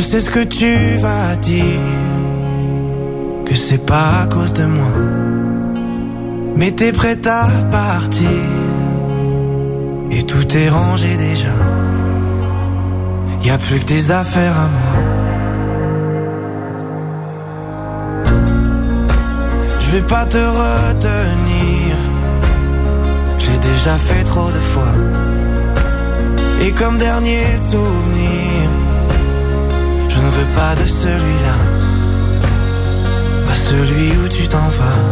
sais ce que tu vas dire, que c'est pas à cause de moi. Mais t'es prête à partir, et tout est rangé déjà. Y'a plus que tes affaires à moi. Je vais pas te retenir, j'ai déjà fait trop de fois. Et comme dernier souvenir, je ne veux pas de celui-là, pas celui où tu t'en vas.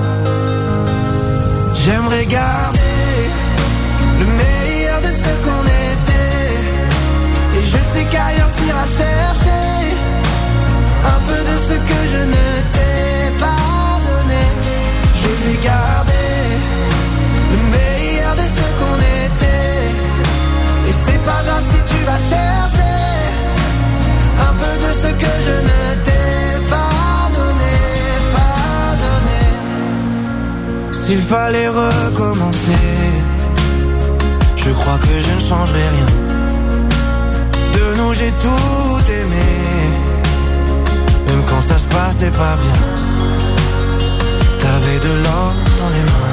J'aimerais garder le meilleur de ce qu'on était, et je sais qu'ailleurs t'iras chercher un peu de ce que je ne t'ai pas donné. Je vais garder le meilleur de ce qu'on était, et c'est pas grave si tu vas chercher un peu de ce que je ne t'ai pas donné, pas donné. S'il fallait recommencer, je crois que je ne changerai rien. De nous j'ai tout aimé, même quand ça se passait pas bien. T'avais de l'or dans les mains.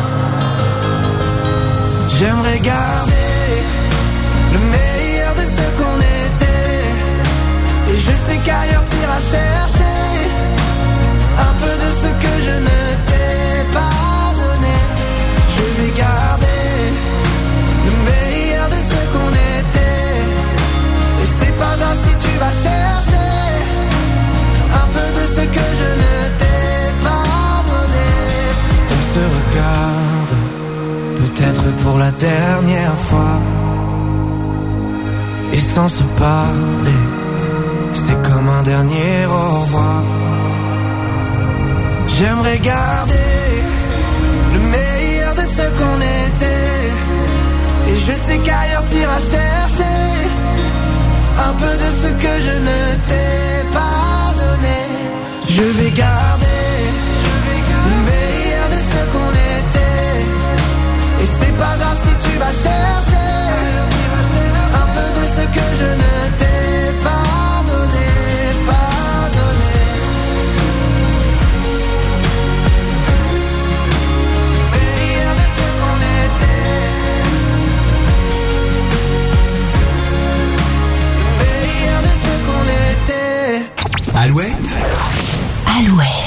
J'aimerais garder le meilleur de ce qu'on était, et je sais qu'ailleurs t'iras chercher un peu de ce que je ne t'ai pas donné. Je vais garder le meilleur de ce qu'on était, et c'est pas grave si tu vas chercher un peu de ce que je ne t'ai pas donné. On se regarde, peut-être pour la dernière fois, et sans se parler, c'est comme un dernier au revoir. J'aimerais garder le meilleur de ce qu'on était, et je sais qu'ailleurs t'iras chercher un peu de ce que je ne t'ai pas donné. Je vais garder le meilleur de ce qu'on était, et c'est pas grave si tu vas chercher un peu de ce que je ne t'ai pas donné, pas donné. Meilleur de ce qu'on était, meilleur de ce qu'on était. Alouette. Alouette.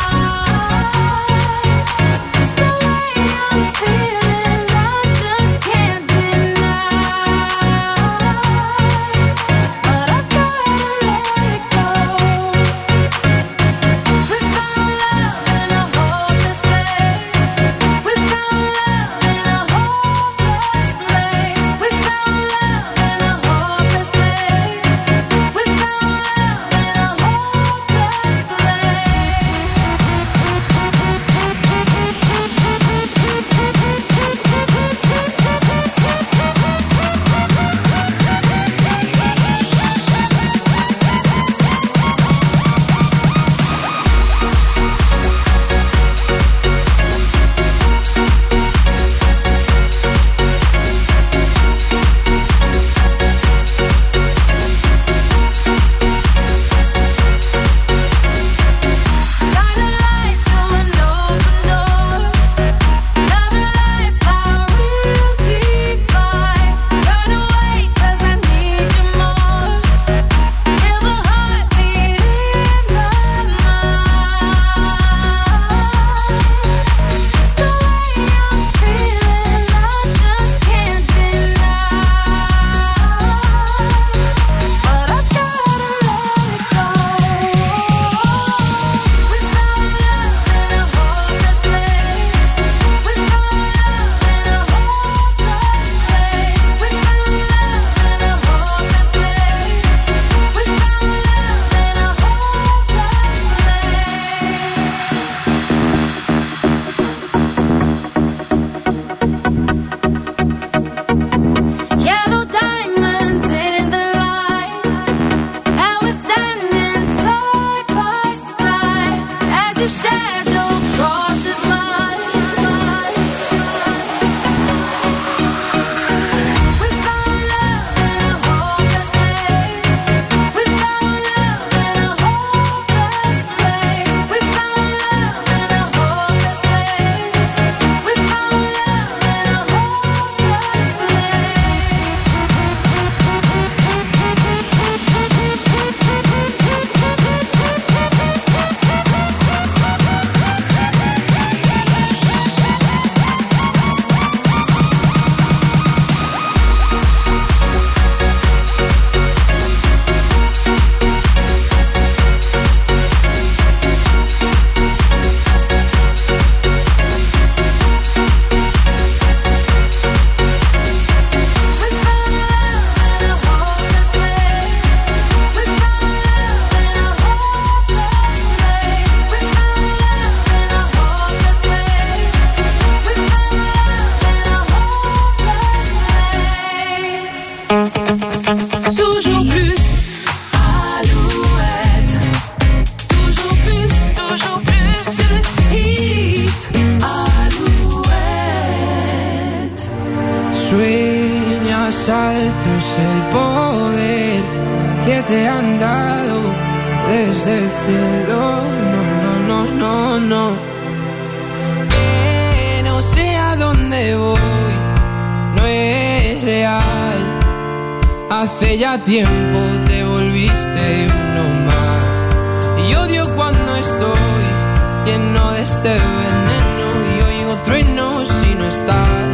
Just can't shadow crosses mine. Hace ya tiempo te volviste uno más. Y odio cuando estoy lleno de este veneno y oigo truenos si no estás.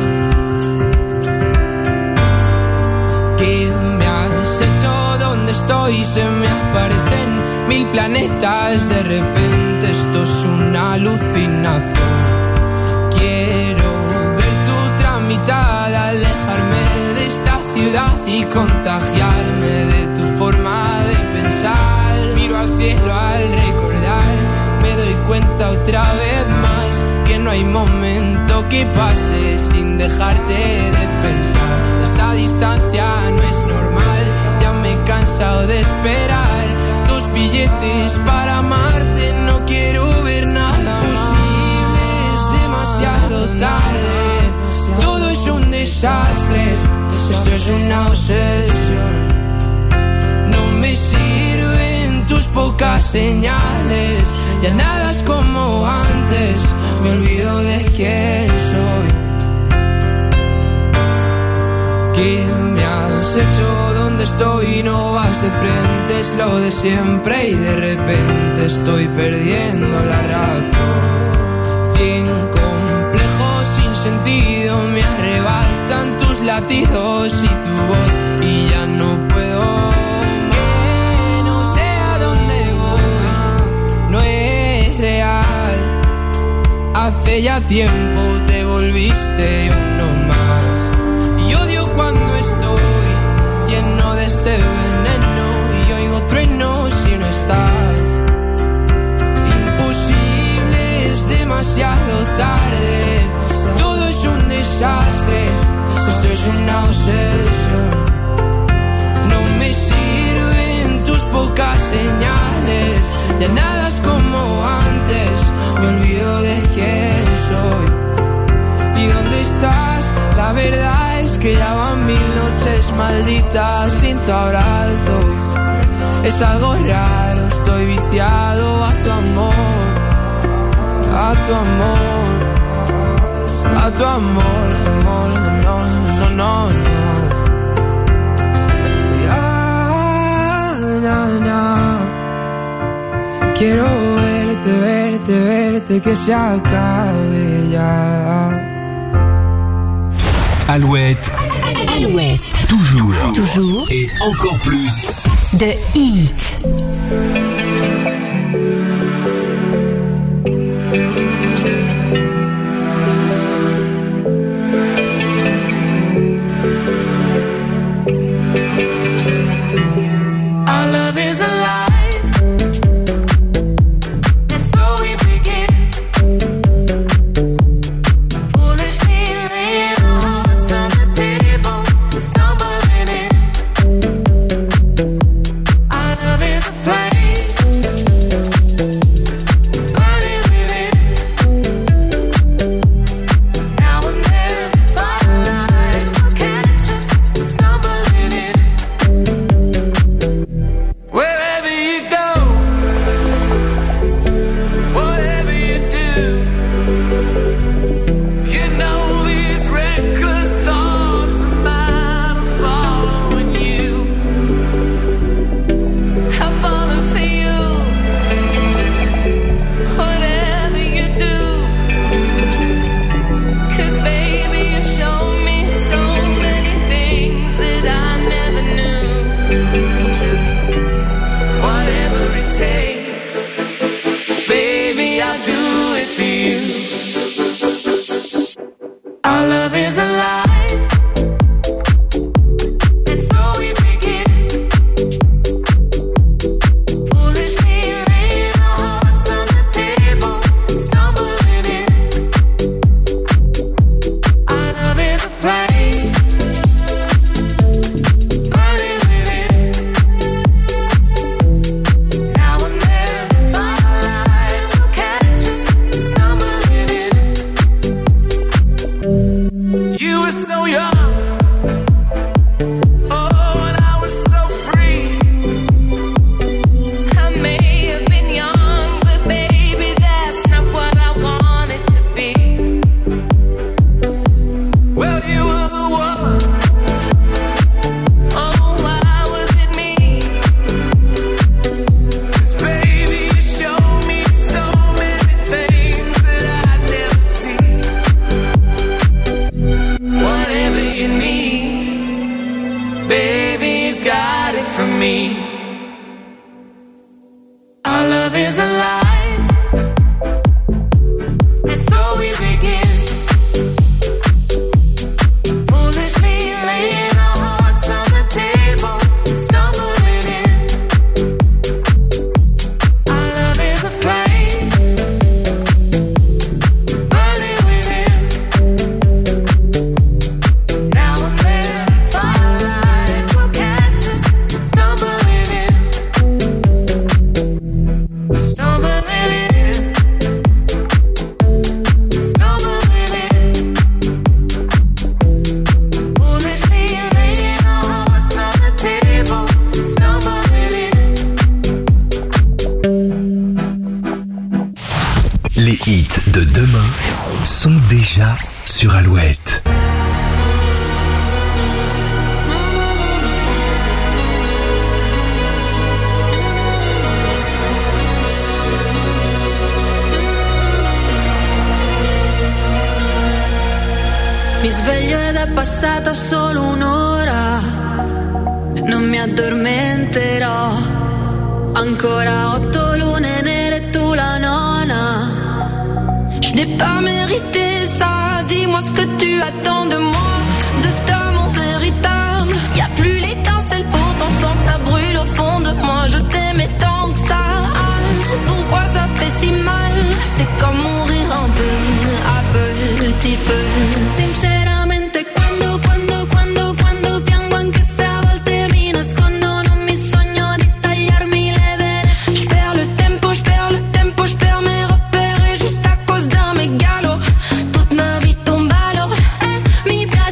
¿Qué me has hecho? ¿Dónde estoy? Se me aparecen 1000 planetas. De repente esto es una alucinación. Quiero ver tu tramitada, alejarme de esta ciudad y contagiarme de tu forma de pensar. Miro al cielo al recordar, me doy cuenta otra vez más que no hay momento que pase sin dejarte de pensar. Esta distancia no es normal, ya me he cansado de esperar tus billetes para amarte. No quiero ver nada posible, es demasiado tarde, todo es un desastre. Esto es una obsesión. No me sirven tus pocas señales, ya nada es como antes, me olvido de quién soy. ¿Qué me has hecho? ¿Dónde estoy? No vas de frente, es lo de siempre y de repente estoy perdiendo la razón. 100 complejos sin sentido me arrebatan tus latidos y tu voz y ya no puedo. Que no sé a dónde voy, no es real. Hace ya tiempo te volviste uno más. Y odio cuando estoy lleno de este veneno y oigo truenos si no estás. Imposible, es demasiado tarde, todo es un desastre. Esto es una obsesión. No me sirven tus pocas señales, ya nada es como antes, me olvido de quién soy. ¿Y dónde estás? La verdad es que ya van 1000 noches malditas sin tu abrazo. Es algo raro, estoy viciado a tu amor, a tu amor. A tu amor, amor, no, no, no, no. Ya, no, no. Quiero verte, verte, verte, que se acabe ya. Alouette. Alouette. Toujours. Toujours. Et encore plus. De hit. Our love is alive, and so we begin. Foolishly laying our hearts on the table, stumbling in. Our love is a flame. love is alive, and so we begin. Foolishly laying our hearts on the table, stumbling in. Our love is a flame, burning within. Now and then, firelight will catch us, stumbling in. Stumbling in, stumbling in. Foolishly laying our hearts on the table, stumbling in. Les hits de demain sont déjà sur Alouette. Mi sveglio ed è passata solo un'ora, non mi addormenterò. Ancora 8 lune nere, tu la nona. Je n'ai pas mérité ça, dis-moi ce que tu attends de moi, de cet amour véritable. Y a plus l'étincelle, pourtant je sens que ça brûle au fond de moi. Je t'aimais tant que ça, pourquoi ça fait si mal? C'est comme mourir un peu, à petit peu. Sinceramente quando piango, anche se a volte mi nascondo, non mi sogno di tagliarmi le vene. Je perds le tempo, je perds mes repères, et juste à cause d'un mégalo, toute ma vie tombe à l'eau. Mi piace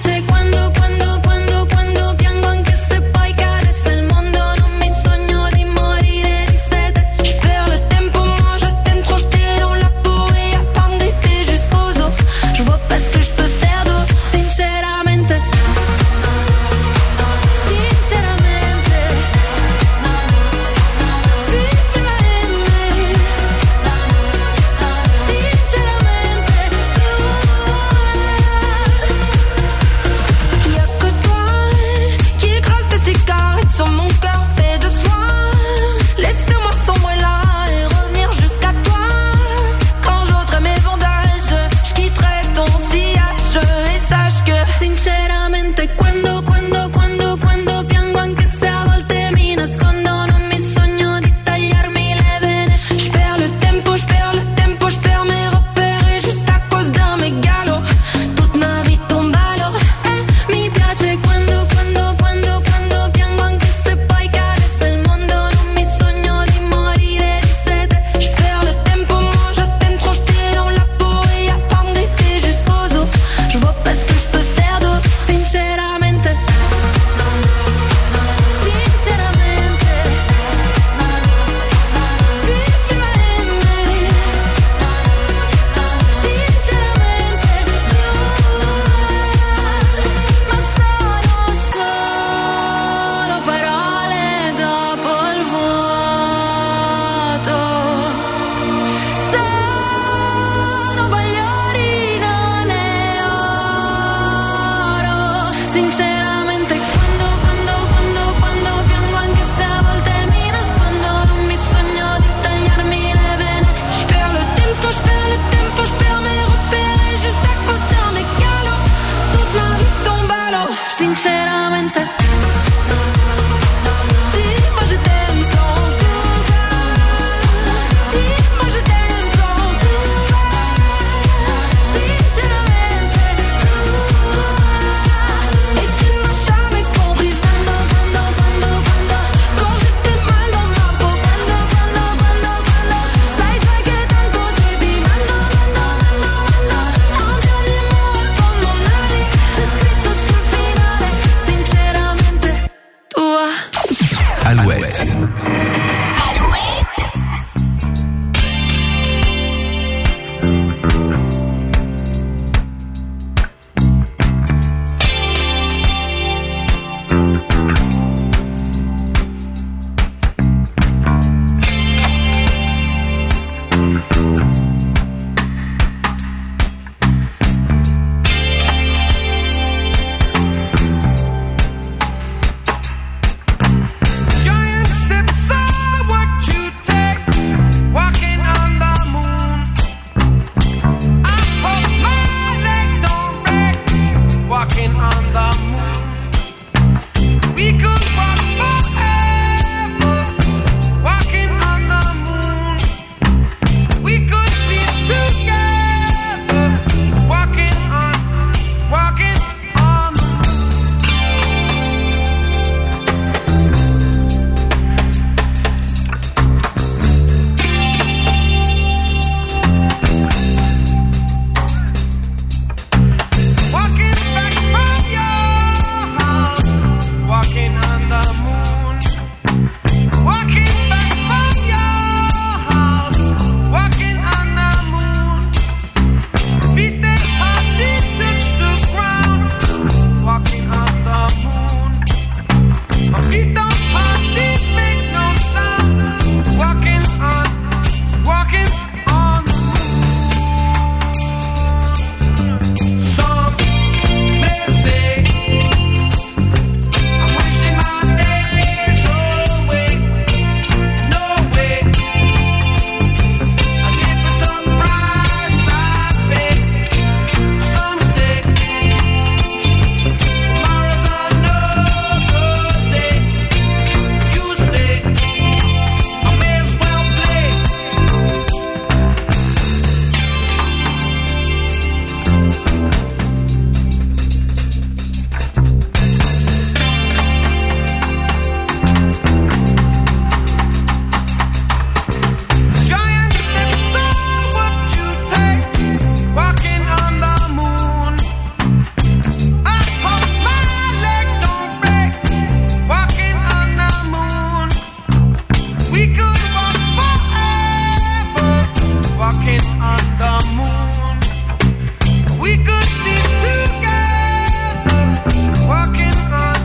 walking on the moon. We could be together, walking on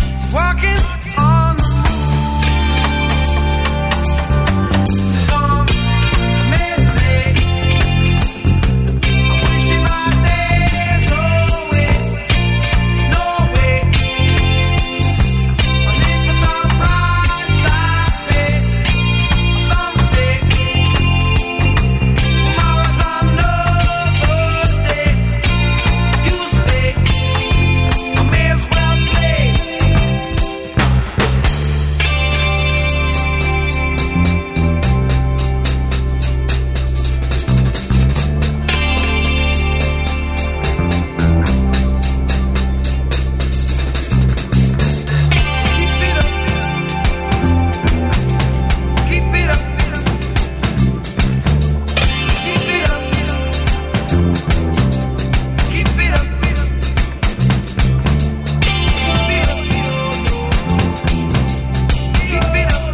the moon. Some may say I'm wishing my days away, no way. And if it's a price I pay, some say tomorrow's another day. You stay, I may as well play. Keep it up, keep it up, keep it up, keep it up, keep it up, keep it up,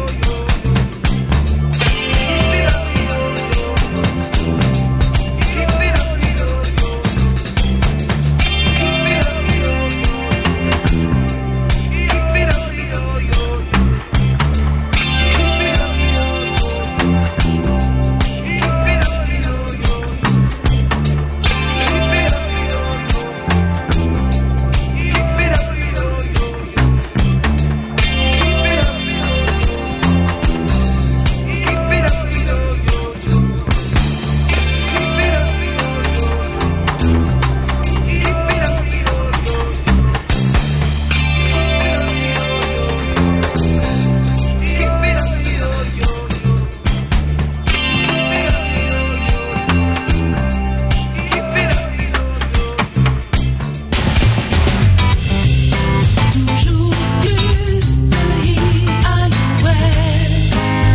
Toujours plus de hits Alouette,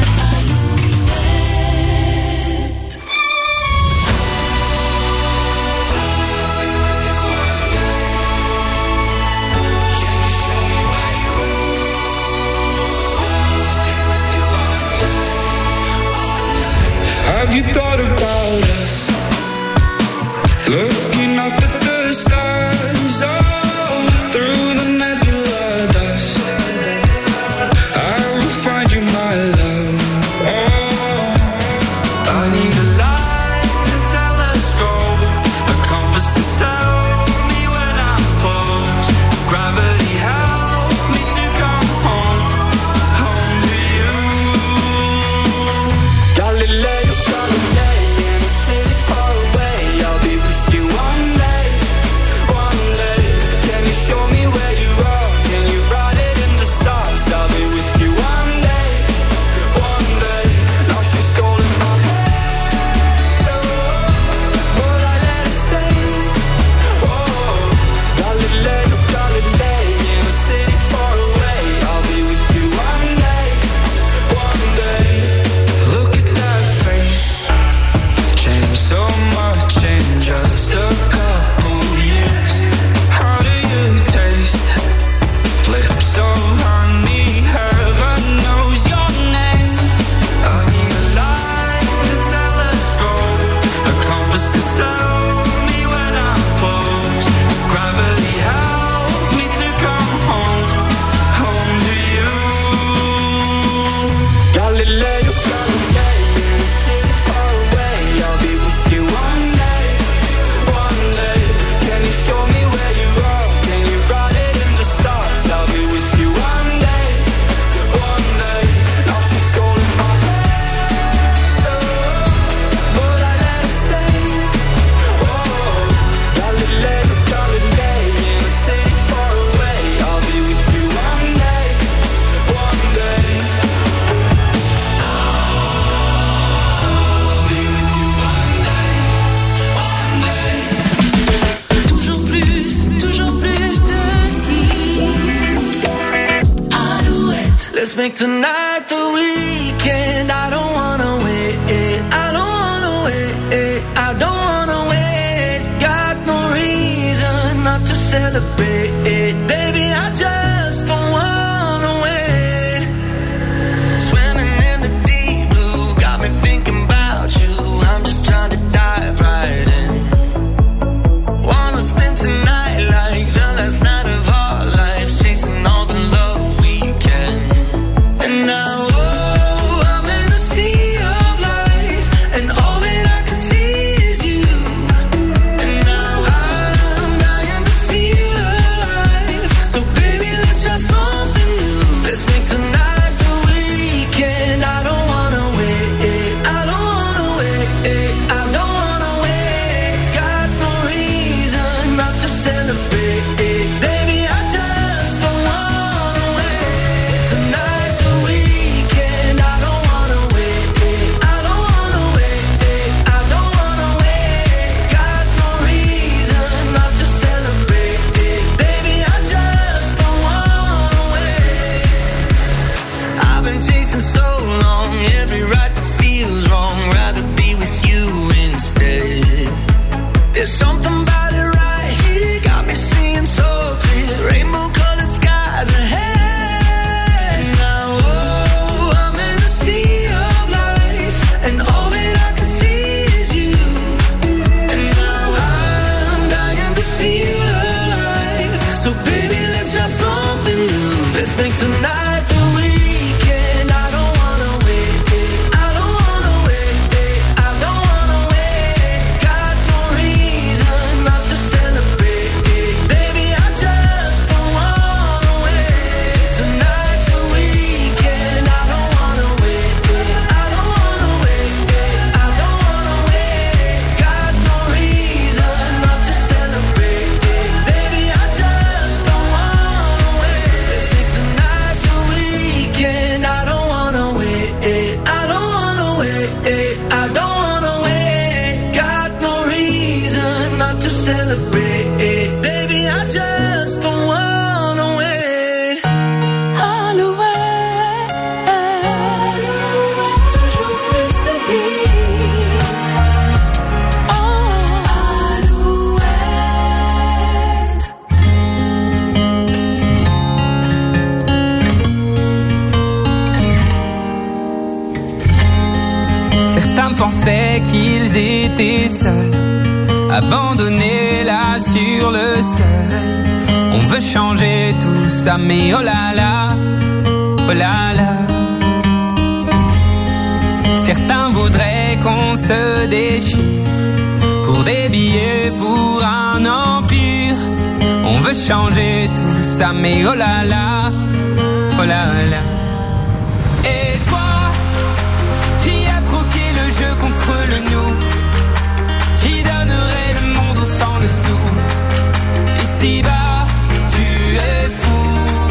Alouette. Have you thought about us? Looking up at the stars, oh, through the nebula dust. I will find you, my love. Oh, I need a light, a telescope, a compass to tell me when I'm close. Gravity help me to come home, home to you. Galileo, Galilei, in a city far away. I'll be with you one day, one day. Can you show me where you are? Can you write it in the stars? I'll be with you one day, one day. Now she's all in my head, oh, but I let it stay. Oh, Galileo, Galilei, in a city far away. I'll be with you one day, one day. Look at that face, changed so much in just a couple years. How do you taste? Lips of honey, heaven knows your name. I need a light, a telescope, a compass to tell me when I'm close. Gravity help me to come home, home to you. Galileo, Galilei, in a city far away. I'll be with you one day, one day. Can you show me where you are? Can you write it in the stars? I'll be with you one day, one day. Now she's all in my head, oh, but I let it stay. Oh, Galileo, Galilei, in a city far away. I'll be with you one day, one day. I'll be with you one day, one day. Toujours plus de hits Alouette. Let's make tonight the weekend. I don't wanna wait, I don't wanna wait, I don't wanna wait. Got no reason not to celebrate, baby, I just don't wanna wait. Swimming in the deep blue, got me thinking about you. I'm just pensaient qu'ils étaient seuls, abandonnés là sur le sol. On veut changer tout ça, mais oh là là, oh là là. Certains voudraient qu'on se déchire pour des billets, pour un empire. On veut changer tout ça, mais oh là là, oh là là. Et toi, qui a troqué le jeu contre le nous, qui donnerait le monde au sang le sou. Ici-bas, tu es fou.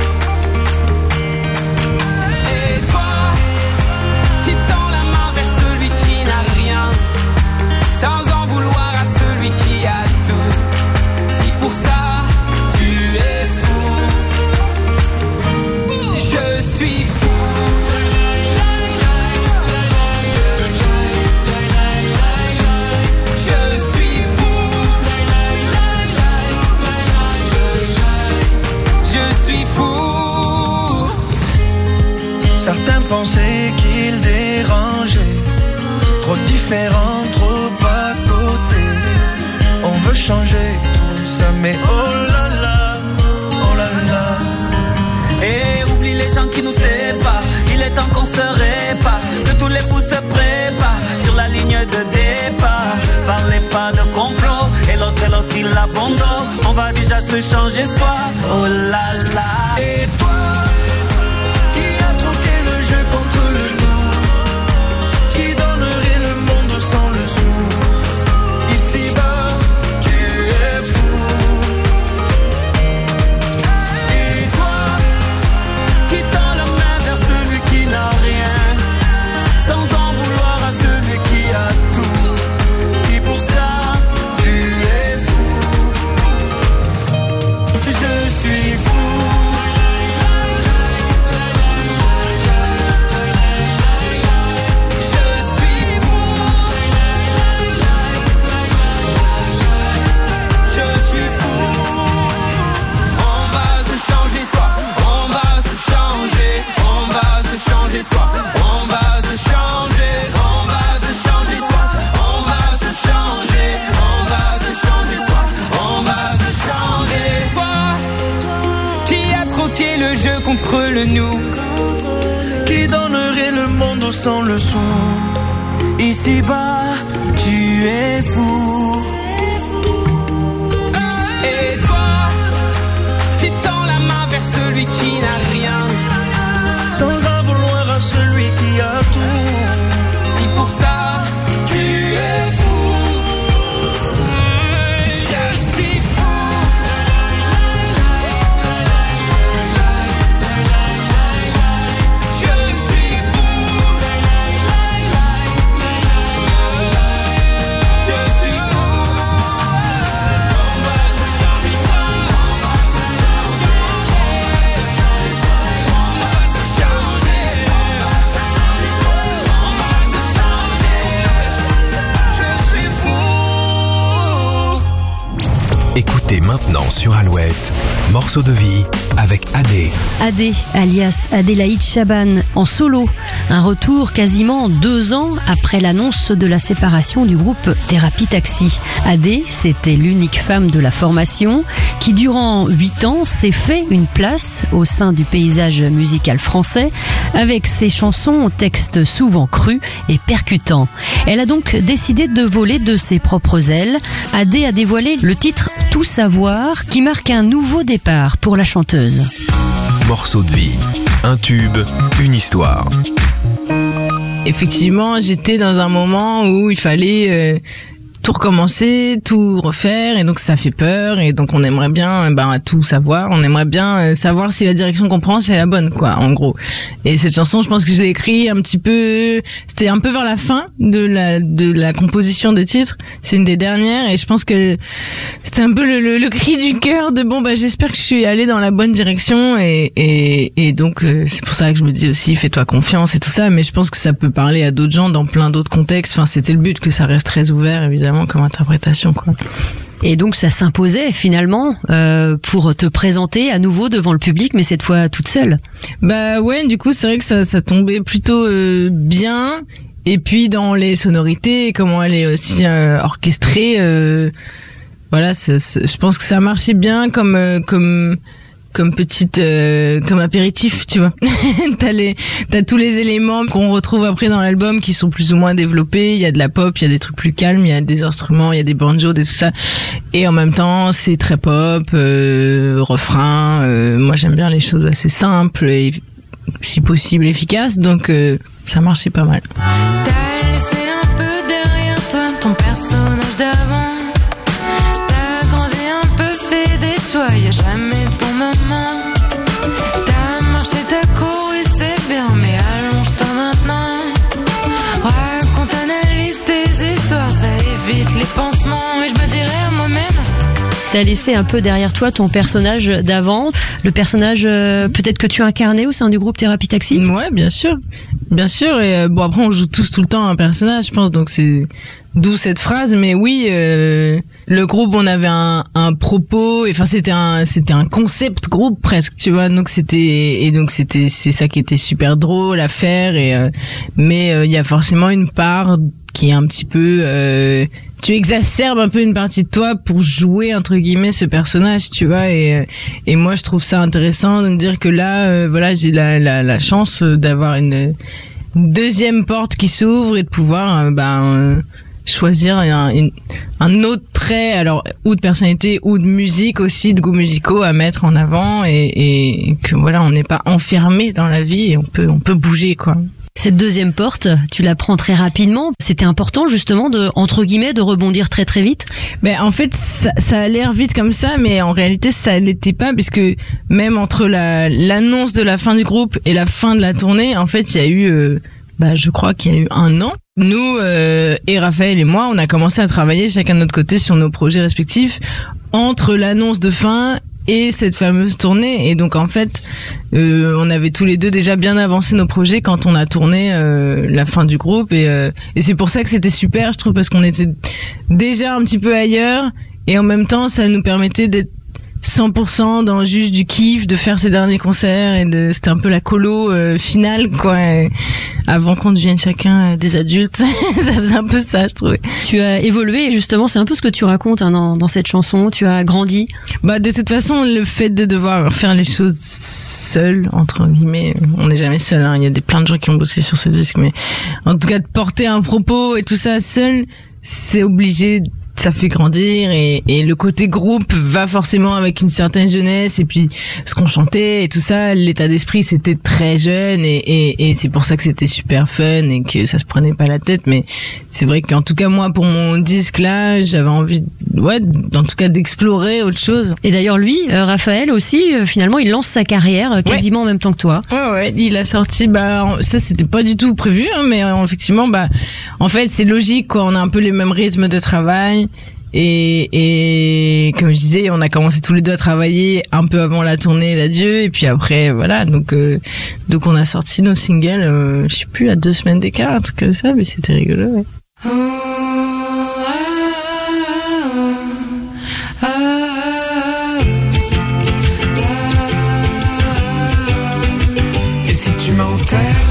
Et toi, qui tend la main vers celui qui n'a rien, sans en vouloir à celui qui a tout. Si pour ça, tu es fou, je suis fou. Certains pensaient qu'ils dérangeaient, trop différents, trop à côté. On veut changer tout ça, mais oh là là, oh là là. Et oublie les gens qui nous séparent, il est temps qu'on se répare, que tous les fous se préparent sur la ligne de départ. Parlez pas de complot, et l'autre il abandonne. On va déjà se changer soi, oh là là. Et toi, contre le nous, qui donnerait le monde sans le sou. Ici-bas, tu es fou. Et toi, qui tend la main vers celui qui n'a rien, sans en vouloir à celui qui a tout. Si pour ça, tu es fou, je suis fou. Le jeu contre le nous, qui donnerait le monde sans le sou. Ici-bas, tu es fou. Et toi, qui tend la main vers celui qui n'a rien, sans en vouloir à celui qui a tout. Si pour ça, tu es fou, je suis fou. Écoutez maintenant sur Alouette, Morceau de vie avec Adé. Adé, alias Adélaïde Chaban, en solo. Un retour quasiment 2 ans après l'annonce de la séparation du groupe Thérapie Taxi. Adé, c'était l'unique femme de la formation qui, durant 8 ans, s'est fait une place au sein du paysage musical français avec ses chansons aux textes souvent crus et percutants. Elle a donc décidé de voler de ses propres ailes. Adé a dévoilé le titre Tout savoir qui marque un nouveau départ pour la chanteuse. Morceau de vie, un tube, une histoire. Effectivement, j'étais dans un moment où il fallait tout recommencer, tout refaire, et donc ça fait peur, et donc on aimerait bien tout savoir, on aimerait bien savoir si la direction qu'on prend c'est la bonne, quoi, en gros. Et cette chanson, je pense que je l'ai écrite un petit peu, c'était un peu vers la fin de la composition des titres, c'est une des dernières, et je pense que c'était un peu le cri du cœur de j'espère que je suis allée dans la bonne direction, et donc c'est pour ça que je me dis aussi fais-toi confiance et tout ça, mais je pense que ça peut parler à d'autres gens dans plein d'autres contextes, enfin c'était le but, que ça reste très ouvert évidemment comme interprétation, quoi. Et donc ça s'imposait finalement pour te présenter à nouveau devant le public, mais cette fois toute seule. Bah ouais, du coup c'est vrai que ça tombait plutôt bien. Et puis dans les sonorités, comment elle est aussi orchestrée, voilà, je pense que ça a marché bien comme petite comme apéritif, tu vois. T'as tous les éléments qu'on retrouve après dans l'album qui sont plus ou moins développés. Il y a de la pop, il y a des trucs plus calmes, il y a des instruments, il y a des banjos, tout ça. Et en même temps, c'est très pop, refrain. Moi, j'aime bien les choses assez simples et si possible efficaces. Donc, ça marchait pas mal. T'as laissé un peu derrière toi ton personnage d'avant. T'as grandi un peu, fait des choix, y'a jamais de bon moment. T'as marché, t'as couru, c'est bien, mais allonge-toi maintenant. Raconte, analyse tes histoires, ça évite les pansements. Et je me dirais à moi-même, T'as laissé un peu derrière toi ton personnage d'avant, le personnage peut-être que tu incarnais au sein du groupe Thérapie Taxi. Ouais, bien sûr. Et bon, après, on joue tous tout le temps un personnage, je pense, donc c'est d'où cette phrase. Mais oui, le groupe, on avait un propos, enfin, c'était un concept groupe presque, tu vois. Donc c'est ça qui était super drôle à faire. Mais il y a forcément une part qui est un petit peu tu exacerbes un peu une partie de toi pour jouer entre guillemets ce personnage, tu vois, et moi je trouve ça intéressant de me dire que là voilà, j'ai la chance d'avoir une deuxième porte qui s'ouvre et de pouvoir choisir un autre trait, alors ou de personnalité ou de musique aussi, de goûts musicaux à mettre en avant, et que voilà, on n'est pas enfermé dans la vie et on peut bouger, quoi. Cette deuxième porte, tu la prends très rapidement. C'était important justement de, entre guillemets, de rebondir très très vite. Ben en fait ça a l'air vite comme ça, mais en réalité ça l'était pas, puisque même entre l'annonce de la fin du groupe et la fin de la tournée, en fait il y a eu je crois qu'il y a eu 1 an. Nous et Raphaël et moi, on a commencé à travailler chacun de notre côté sur nos projets respectifs entre l'annonce de fin et cette fameuse tournée. Et donc en fait on avait tous les deux déjà bien avancé nos projets quand on a tourné la fin du groupe, et c'est pour ça que c'était super, je trouve, parce qu'on était déjà un petit peu ailleurs et en même temps ça nous permettait d'être 100% dans juste du kiff, de faire ces derniers concerts, et c'était un peu la colo finale, quoi, avant qu'on devienne chacun des adultes. Ça faisait un peu ça, je trouvais. Tu as évolué, justement, c'est un peu ce que tu racontes dans cette chanson. Tu as grandi. De toute façon, le fait de devoir faire les choses seul, entre guillemets, on n'est jamais seul, hein. Il y a plein de gens qui ont bossé sur ce disque, mais en tout cas de porter un propos et tout ça seul, c'est obligé. Ça fait grandir, et le côté groupe va forcément avec une certaine jeunesse, et puis ce qu'on chantait et tout ça, l'état d'esprit c'était très jeune, et c'est pour ça que c'était super fun et que ça se prenait pas la tête. Mais c'est vrai qu'en tout cas moi, pour mon disque là, j'avais envie en tout cas d'explorer autre chose. Et d'ailleurs lui, Raphaël aussi, finalement il lance sa carrière quasiment en même temps que toi. Ouais, il a sorti, ça c'était pas du tout prévu, hein, mais effectivement, en fait c'est logique, quoi, on a un peu les mêmes rythmes de travail. Et comme je disais, on a commencé tous les deux à travailler un peu avant la tournée d'adieu, et puis après voilà, donc on a sorti nos singles, je sais plus, à 2 semaines d'écart, un truc comme ça, mais c'était rigolo, ouais. Et si tu m'enterres,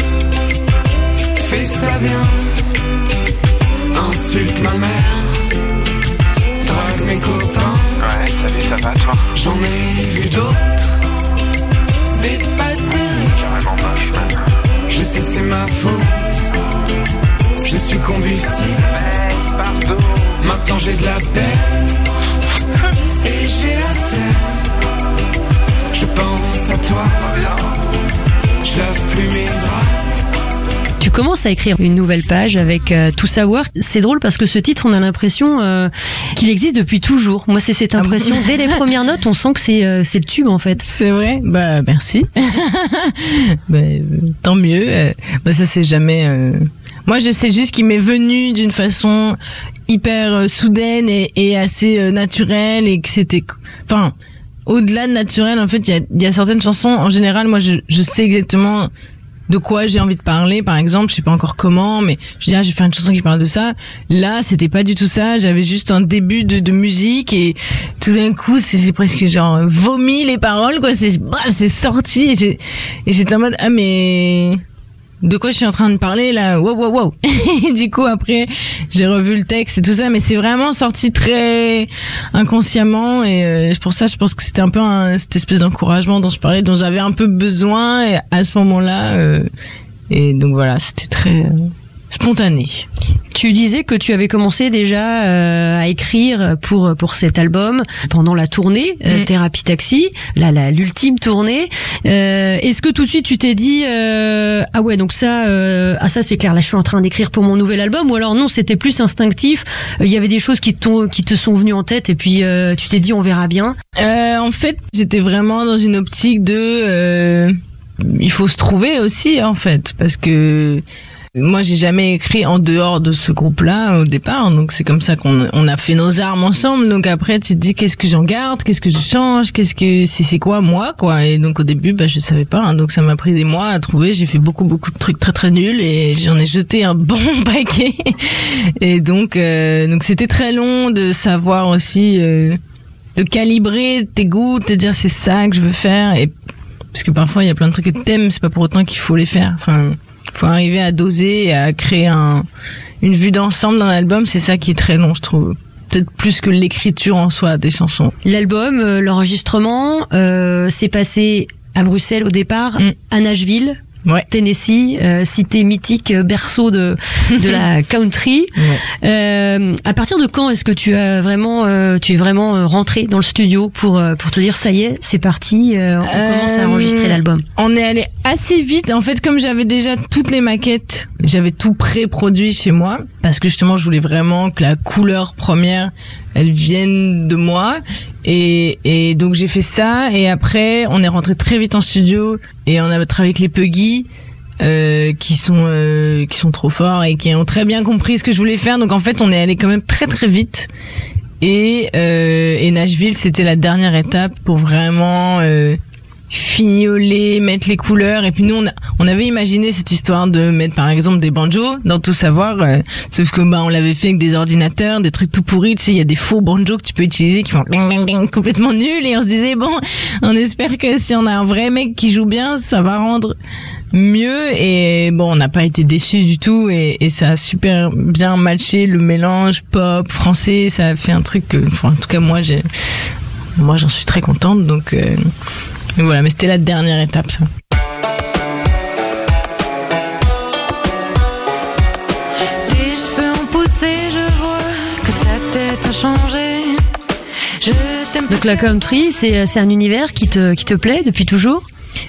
fais ça bien, insulte ma mère, mes copains. Ouais, salut, ça va toi? J'en ai vu d'autres, des pathés. Carrément moche, man. Je sais, c'est ma faute. Je suis combustible. Baisse partout. Maintenant j'ai de la peine et j'ai la flemme. Je pense à toi. Je lave plus mes draps. Tu commences à écrire une nouvelle page avec Tout savoir. C'est drôle parce que ce titre, on a l'impression qu'il existe depuis toujours. Moi, c'est cette impression. Dès les premières notes, on sent que c'est le tube, en fait. C'est vrai. Merci. Tant mieux. Ça, c'est jamais... Moi, je sais juste qu'il m'est venu d'une façon hyper soudaine et assez naturelle, et que c'était... Enfin, au-delà de naturel, en fait, il y a certaines chansons, en général, moi, je sais exactement de quoi j'ai envie de parler, par exemple, je sais pas encore comment, mais je vais faire une chanson qui parle de ça. Là, c'était pas du tout ça, j'avais juste un début de musique, et tout d'un coup, j'ai presque genre vomi les paroles, quoi, c'est sorti, et j'étais en mode, mais de quoi je suis en train de parler là, wow. Et du coup après j'ai revu le texte et tout ça, mais c'est vraiment sorti très inconsciemment, et pour ça je pense que c'était un peu cette espèce d'encouragement dont je parlais, dont j'avais un peu besoin à ce moment-là, et donc voilà, c'était très spontané. Tu disais que tu avais commencé déjà à écrire pour cet album pendant la tournée Thérapie Taxi, l'ultime tournée. Est-ce que tout de suite tu t'es dit ah ouais, donc ça c'est clair, là je suis en train d'écrire pour mon nouvel album, ou alors non, c'était plus instinctif, il y avait des choses qui te sont venues en tête et puis tu t'es dit on verra bien? En fait, j'étais vraiment dans une optique de il faut se trouver aussi en fait, parce que moi, j'ai jamais écrit en dehors de ce groupe-là au départ, donc c'est comme ça qu'on a fait nos armes ensemble. Donc après, tu te dis qu'est-ce que j'en garde, qu'est-ce que je change, c'est quoi moi, quoi. Et donc au début, je savais pas, hein, donc ça m'a pris des mois à trouver. J'ai fait beaucoup de trucs très très nuls et j'en ai jeté un bon paquet. Et donc c'était très long de savoir aussi de calibrer tes goûts, te dire c'est ça que je veux faire, et parce que parfois il y a plein de trucs que t'aimes, c'est pas pour autant qu'il faut les faire. Enfin, faut arriver à doser et à créer une vue d'ensemble d'un album. C'est ça qui est très long, je trouve. Peut-être plus que l'écriture en soi des chansons. L'album, l'enregistrement, s'est passé à Bruxelles au départ, à Nashville. Ouais. Tennessee, cité mythique, berceau de la country. Ouais. À partir de quand est-ce que tu es vraiment rentré dans le studio pour te dire ça y est, c'est parti, on commence à enregistrer l'album? On est allé assez vite. En fait, comme j'avais déjà toutes les maquettes, j'avais tout pré-produit chez moi, parce que justement, je voulais vraiment que la couleur première, elle vienne de moi. Et donc j'ai fait ça, et après on est rentré très vite en studio et on a travaillé avec les Puggy qui sont trop forts et qui ont très bien compris ce que je voulais faire. Donc en fait on est allé quand même très très vite, et Nashville c'était la dernière étape pour vraiment fignoler, mettre les couleurs. Et puis nous on avait imaginé cette histoire de mettre par exemple des banjos dans Tout Savoir, sauf que on l'avait fait avec des ordinateurs, des trucs tout pourris, tu sais, il y a des faux banjos que tu peux utiliser qui font bing bing bing, complètement nuls, et on se disait bon, on espère que si on a un vrai mec qui joue bien, ça va rendre mieux. Et bon, on n'a pas été déçus du tout, et ça a super bien matché, le mélange pop français, ça a fait un truc que, en tout cas moi j'en suis très contente, donc voilà, mais c'était la dernière étape, ça. Tes cheveux ont poussé, je vois que ta tête a changé. Je t'aime. Donc la country, c'est un univers qui te plaît depuis toujours?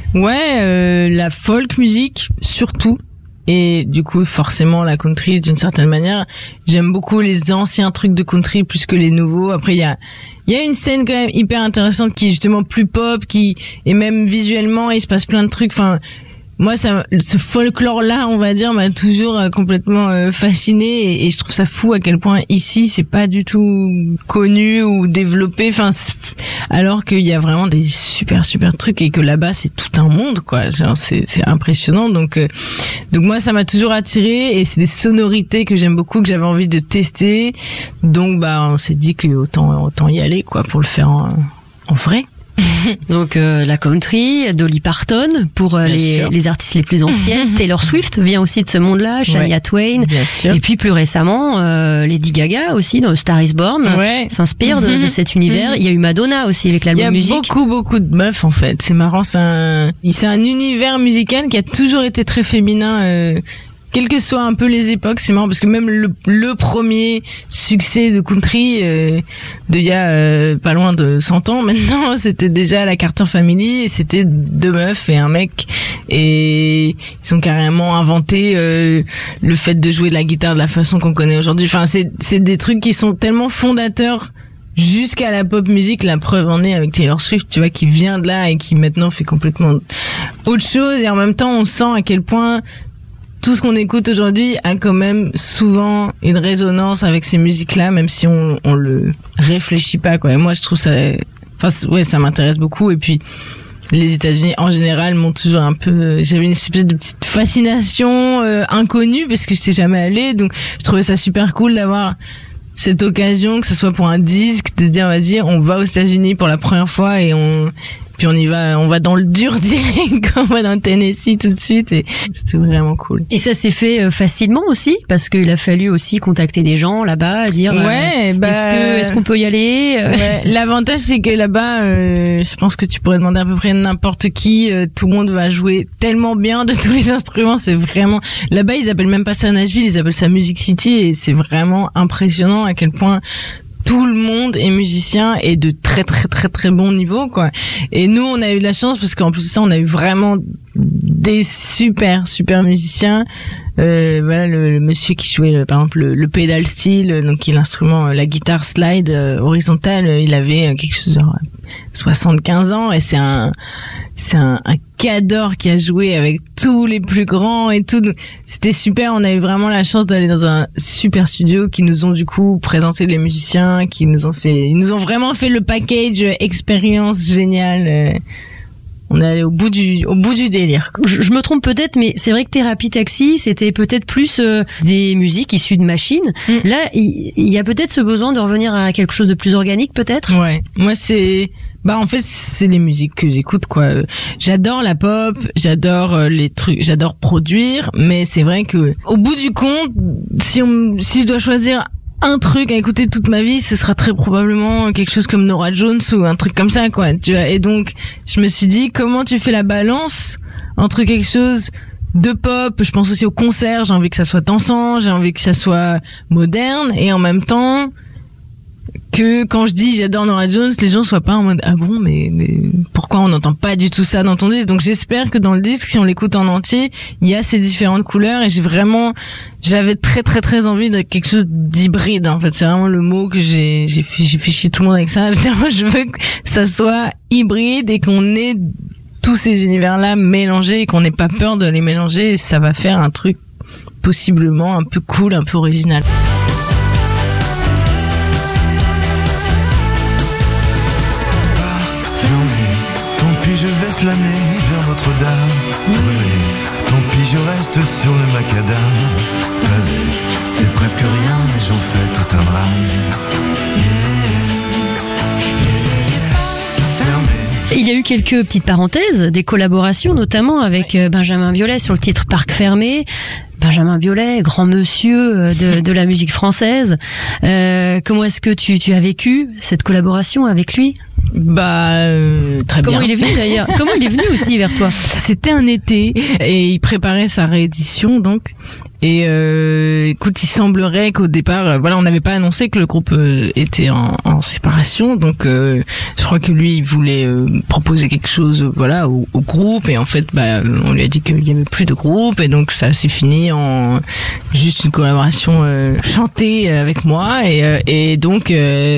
Ouais, la folk music surtout. Et du coup, forcément, la country, d'une certaine manière, j'aime beaucoup les anciens trucs de country plus que les nouveaux. Après, il y a une scène quand même hyper intéressante qui est justement plus pop, et même visuellement, il se passe plein de trucs. Enfin, moi, ce folklore-là, on va dire, m'a toujours complètement fasciné, et je trouve ça fou à quel point ici, c'est pas du tout connu ou développé. Enfin, alors qu'il y a vraiment des super trucs, et que là-bas, c'est tout un monde, quoi. Genre, c'est impressionnant. Donc moi, ça m'a toujours attiré, et c'est des sonorités que j'aime beaucoup, que j'avais envie de tester. Donc, on s'est dit que autant y aller, quoi, pour le faire en vrai. Donc la country, Dolly Parton pour les artistes les plus anciennes, Taylor Swift vient aussi de ce monde-là, Shania Twain, et puis plus récemment Lady Gaga aussi dans Star Is Born, s'inspire de cet univers. Il y a eu Madonna aussi avec l'album musique. Il y a beaucoup de meufs en fait, c'est marrant, c'est un univers musical qui a toujours été très féminin. Quelles que soient un peu les époques, c'est marrant parce que même le premier succès de country de il y a pas loin de 100 ans maintenant, c'était déjà la Carter Family, et c'était 2 meufs et un mec, et ils ont carrément inventé le fait de jouer de la guitare de la façon qu'on connaît aujourd'hui. Enfin, c'est des trucs qui sont tellement fondateurs jusqu'à la pop musique. La preuve en est avec Taylor Swift, tu vois, qui vient de là et qui maintenant fait complètement autre chose, et en même temps on sent à quel point tout ce qu'on écoute aujourd'hui a quand même souvent une résonance avec ces musiques-là, même si on le réfléchit pas, quoi. Et moi, je trouve ça, ça m'intéresse beaucoup. Et puis, les États-Unis en général m'ont toujours un peu, j'avais une espèce de petite fascination inconnue parce que je sais jamais allée, donc je trouvais ça super cool d'avoir cette occasion, que ce soit pour un disque, de dire vas-y, on va aux États-Unis pour la première fois, et Puis on va dans le dur direct, on va dans le Tennessee tout de suite et c'était vraiment cool. Et ça s'est fait facilement aussi parce qu'il a fallu aussi contacter des gens là-bas, dire est-ce qu'on peut y aller Ouais, l'avantage c'est que là-bas, je pense que tu pourrais demander à peu près n'importe qui, tout le monde va jouer tellement bien de tous les instruments, c'est vraiment là-bas ils appellent même pas ça Nashville, ils appellent ça Music City et c'est vraiment impressionnant à quel point tout le monde est musicien et de très très très très bon niveau quoi. Et nous on a eu de la chance parce qu'en plus de ça on a eu vraiment des super musiciens. Voilà le monsieur qui jouait par exemple le pedal steel, donc qui est l'instrument, la guitare slide horizontale, il avait quelque chose genre 75 ans et c'est un cadre qui a joué avec tous les plus grands et tout. C'était super, on a eu vraiment la chance d'aller dans un super studio qui nous ont du coup présenté les musiciens, ils nous ont vraiment fait le package expérience géniale. On est allé au bout du délire. Je me trompe peut-être, mais c'est vrai que Thérapie Taxi, c'était peut-être plus des musiques issues de machines. Là, il y a peut-être ce besoin de revenir à quelque chose de plus organique, peut-être. Ouais. Moi, en fait, c'est les musiques que j'écoute, quoi. J'adore la pop, j'adore les trucs, j'adore produire, mais c'est vrai que, au bout du compte, si je dois choisir un truc à écouter toute ma vie, ce sera très probablement quelque chose comme Norah Jones ou un truc comme ça, quoi. Tu vois. Et donc, je me suis dit, comment tu fais la balance entre quelque chose de pop, je pense aussi au concert, j'ai envie que ça soit dansant, j'ai envie que ça soit moderne, et en même temps, que quand je dis j'adore Norah Jones, les gens soient pas en mode ah bon mais pourquoi on n'entend pas du tout ça dans ton disque. Donc j'espère que dans le disque, si on l'écoute en entier, il y a ces différentes couleurs et j'avais très très très envie de quelque chose d'hybride en fait. C'est vraiment le mot que j'ai fait chier tout le monde avec ça. Moi je veux que ça soit hybride et qu'on ait tous ces univers là mélangés et qu'on n'ait pas peur de les mélanger, et ça va faire un truc possiblement un peu cool, un peu original. Tant pis, je vais flâner vers Notre-Dame. Brûler, tant pis, je reste sur le macadam. Pavé, c'est presque rien, mais j'en fais tout un drame. Il y a eu quelques petites parenthèses, des collaborations notamment avec Benjamin Biolay sur le titre Parc fermé. Benjamin Biolay, grand monsieur de la musique française. Comment est-ce que tu as vécu cette collaboration avec lui ? Très bien. Comment il est venu d'ailleurs ? Comment il est venu aussi vers toi ? C'était un été et il préparait sa réédition donc. Et écoute, il semblerait qu'au départ, on n'avait pas annoncé que le groupe était en séparation, donc je crois que lui il voulait proposer quelque chose, au groupe, et en fait, on lui a dit qu'il y avait plus de groupe, et donc ça s'est fini en juste une collaboration chantée avec moi, et donc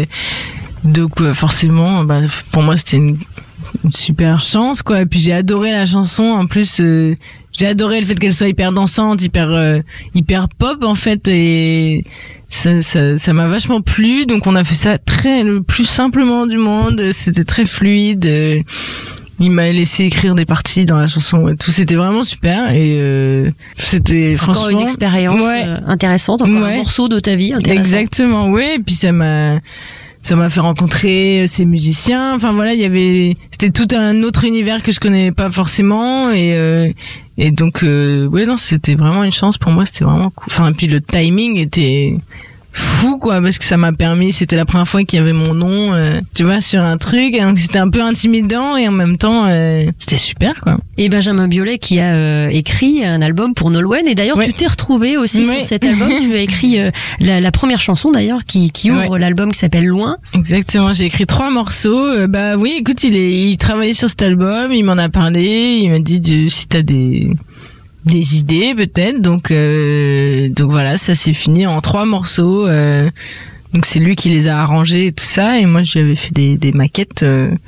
forcément, pour moi c'était une super chance, quoi. Et puis j'ai adoré la chanson, en plus. J'ai adoré le fait qu'elle soit hyper dansante, hyper pop en fait, et ça m'a vachement plu. Donc on a fait ça le plus simplement du monde. C'était très fluide. Il m'a laissé écrire des parties dans la chanson et tout. C'était vraiment super, et c'était franchement encore une expérience intéressante, encore un morceau de ta vie intéressant. Exactement, ouais. Et puis ça m'a fait rencontrer ces musiciens. Enfin c'était tout un autre univers que je connais pas forcément, et donc c'était vraiment une chance pour moi, c'était vraiment cool. Enfin, et puis le timing était fou, quoi, parce que ça m'a permis, c'était la première fois qu'il y avait mon nom, tu vois, sur un truc, et donc c'était un peu intimidant, et en même temps, c'était super, quoi. Et Benjamin Biolay qui a écrit un album pour Nolwenn, et d'ailleurs tu t'es retrouvé aussi sur cet album, tu as écrit la première chanson d'ailleurs qui ouvre l'album, qui s'appelle Loin. Exactement, j'ai écrit 3 morceaux, oui, écoute, il travaillait sur cet album, il m'en a parlé, il m'a dit si t'as des idées peut-être, donc voilà, ça s'est fini en 3 morceaux, donc c'est lui qui les a arrangés et tout ça, et moi j'avais fait des maquettes,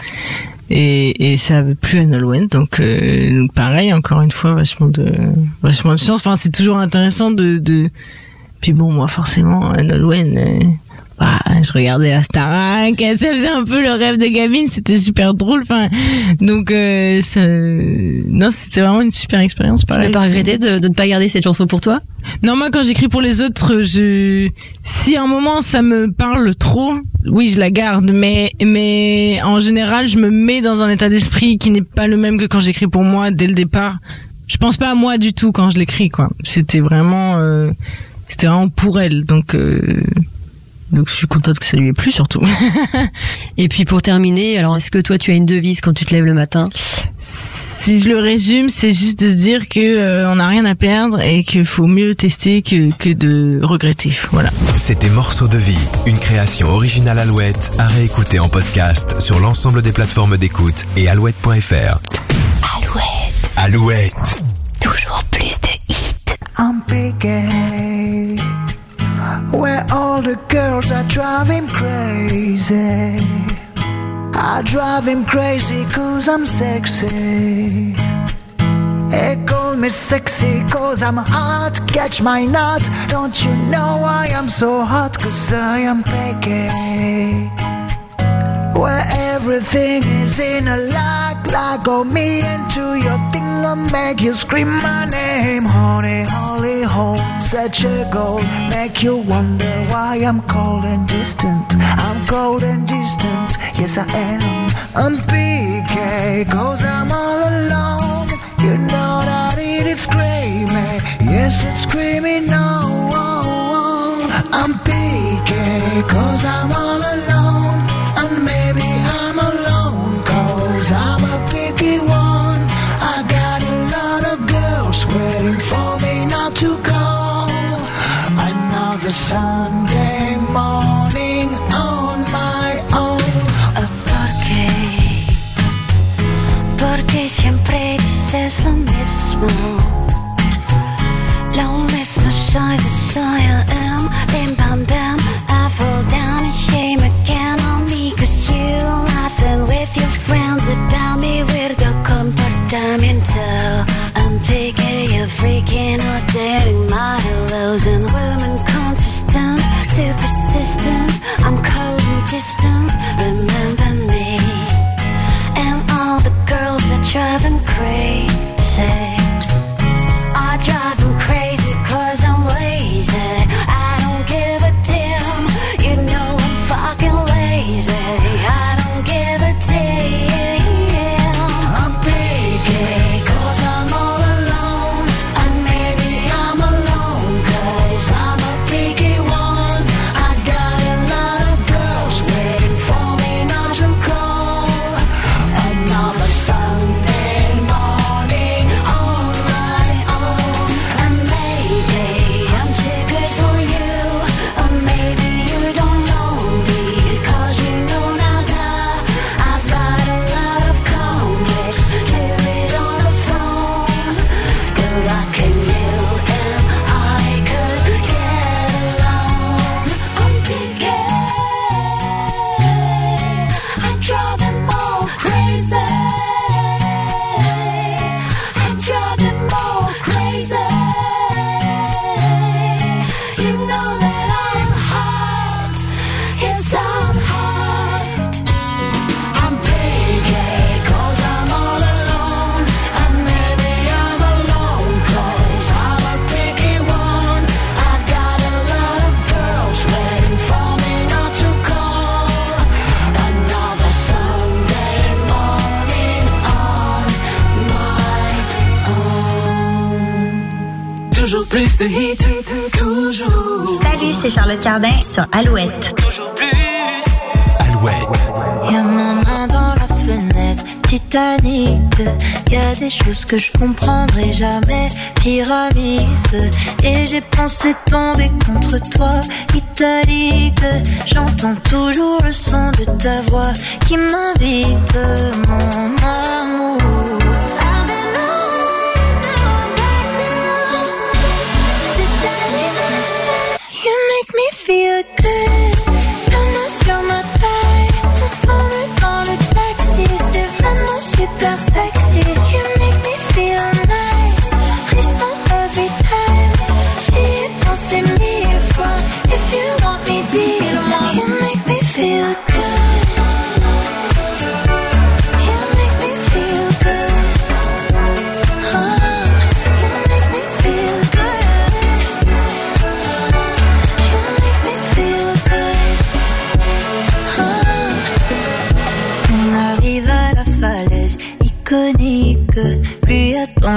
et ça avait plu à Nolwenn, donc pareil, encore une fois, vachement de chance. Enfin, c'est toujours intéressant de Puis bon, moi forcément, Nolwenn, je regardais la Starac, ça faisait un peu le rêve de gamine, c'était super drôle. Enfin, donc non, c'était vraiment une super expérience. Tu n'as pas regretté de ne pas garder cette chanson pour toi? Non, moi quand j'écris pour les autres, si à un moment ça me parle trop, oui, je la garde, mais en général, je me mets dans un état d'esprit qui n'est pas le même que quand j'écris pour moi dès le départ. Je pense pas à moi du tout quand je l'écris, quoi. C'était vraiment pour elle, donc je suis contente que ça lui ait plu, surtout. Et puis pour terminer, alors est-ce que toi tu as une devise quand tu te lèves le matin? Si je le résume, c'est juste de se dire que on n'a rien à perdre et qu'il faut mieux tester que de regretter. Voilà. C'était Morceaux de vie, une création originale Alouette, à réécouter en podcast sur l'ensemble des plateformes d'écoute et alouette.fr. Alouette. Alouette. Toujours plus de hits. I'm picking where all the girls are driving crazy. I drive him crazy 'cause I'm sexy. They call me sexy 'cause I'm hot. Catch my nut. Don't you know I am so hot? 'Cause I am picky. Where everything is in a like oh me into your thing and make you scream my name. Honey, holy hole, such a goal. Make you wonder why I'm cold and distant. I'm cold and distant, yes I am. I'm PK, 'cause I'm all alone. You know that it's screaming, yes it's screaming no. I'm PK, 'cause I'm all alone. And maybe I'm alone 'cause I'm a picky one. I got a lot of girls waiting for me not to go. Another Sunday morning on my own. Porque siempre dices lo mismo. Lo mismo soy, I am. Bim bam bam, I fall down and shame again on me 'cause you laughing with your friends about me. Weirdo comportamiento. I'm picky, you're freaking or dating my hellos and women consistent, too persistent. I'm cold and distant, remember me. And all the girls are driving crazy. I drive them crazy 'cause I'm lazy. I don't give a damn, you know I'm fucking lazy. I don't give a damn. I'm picky 'cause I'm all alone. And maybe I'm alone 'cause I'm a picky one. I've got a lot of girls waiting for me not to call. Another Sunday morning on my own. And maybe I'm too good for you, or maybe you don't know me 'cause you know nada. I've got a lot of comics to read on the phone. Good luck in you and I could get along. I'm picky, I drive them all crazy. I drive them all crazy. You know that I'm hot. Yes, I'm hot. I'm picky 'cause I'm all alone. And maybe I'm alone 'cause I'm a picky one. I've got a lot of girls waiting for me not to call. Another Sunday morning on my own. Toujours plus de hits, toujours. Salut, c'est Charlotte Cardin sur Alouette. Toujours plus. Alouette. Y'a ma main dans la fenêtre, Titanic. Y'a des choses que je comprendrai jamais, pyramide. Et j'ai pensé tomber contre toi, italique. J'entends toujours le son de ta voix qui m'invite, mon amour. I've been knowing, now I'm back to you. C'est arrivé. You make me feel good. La main sur ma taille, ensemble dans le taxi. C'est vraiment super sexy. You make me feel nice. Frisson every time. J'y ai pensé 1000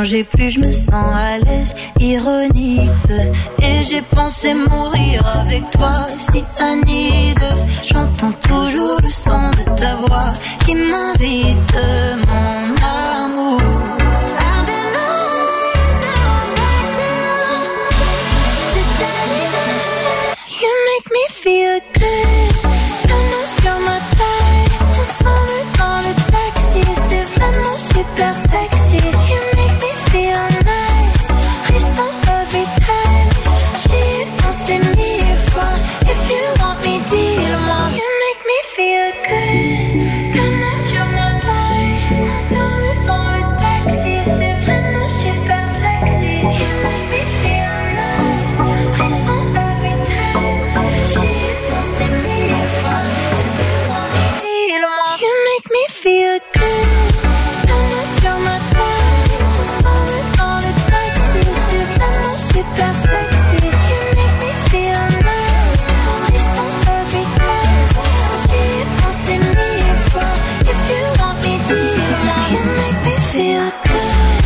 j'ai plus, je me sens à l'aise, ironique. Et j'ai pensé mourir avec toi, si Anide. J'entends toujours le son de ta voix qui m'invite, mon amour. I've been on back to c'est arrivé. You make me feel good. La main sur ma taille, ensemble dans le taxi, c'est vraiment super sexy. You make me feel nice, frisson every time. J'y ai pensé 1000 fois. If you want me, dis-le-moi. You make me feel good. La main sur ma taille, ensemble dans le taxi, c'est vraiment super sexy. You make me feel nice, frisson every time. J'y ai pensé 1000 fois. If you want me, dis-le-moi. You make me feel good. La main sur ma taille, ensemble dans le taxi, c'est vraiment super sexy. You make me feel nice, frisson every time. J'y ai pensé 1000 fois. If you want me, dis-le-moi. You make me feel good.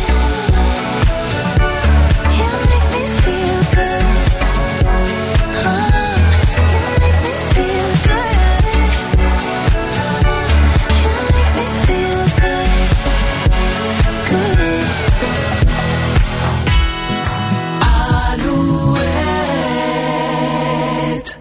You make me feel good. You make me feel good. You make me feel good. Good. Alouette.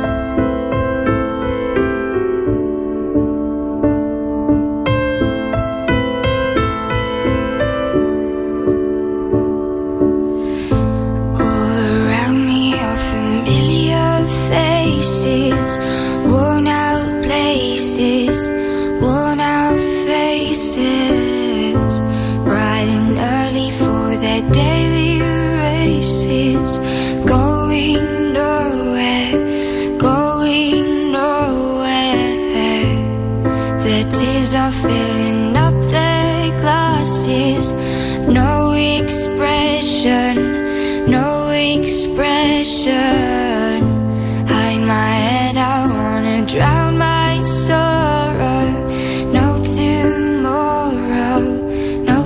All around me are familiar faces, worn out places, worn out faces, bright and early for their daily races, going nowhere, going nowhere. Their tears are filling up their glasses, no expression, no expression. Hide my head, I wanna drown my sorrow. No tomorrow, no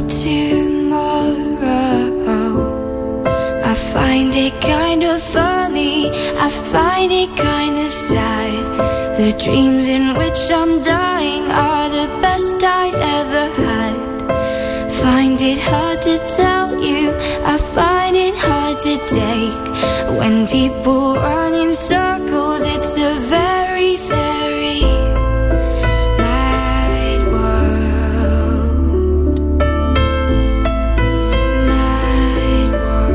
tomorrow. I find it kind of funny, I find it kind of sad. The dreams in which I'm dying are the best I've ever had. Find it hard to tell you, I find it hard to take. When people run in circles, it's a very, very mad world. Mad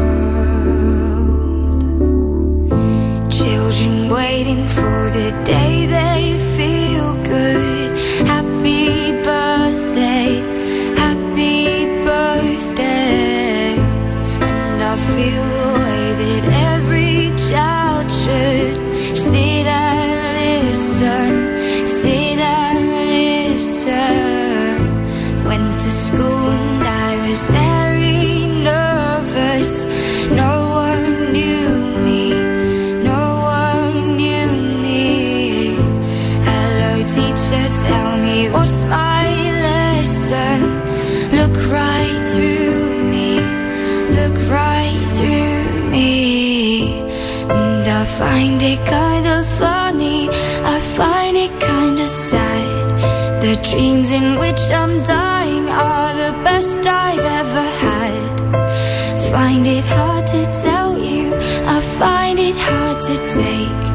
world. Children waiting for the day they feel good. Happy birthday, happy birthday. And I feel the way that every child should. Sit and listen, sit and listen. Went to school and I was very nervous. No one knew me, no one knew me. Hello teacher, tell me what's my lesson. Look right through me, look right through me. And I find it kind of funny, I find it kind of sad. The dreams in which I'm dying are the best I've ever had. Find it hard to tell you, I find it hard to take.